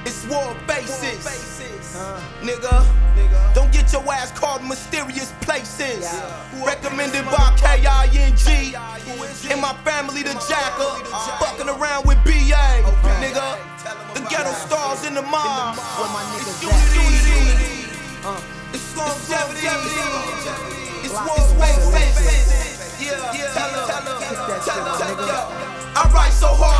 It's war basis, nigga. Don't get your ass caught in mysterious places. Recommended by K-I-N-G. And my family, the Jacker. Fucking around with B.A. Nigga. The ghetto stars in the mob. It's unity. It's longevity. It's war basis. Yeah, tell her. I write so hard.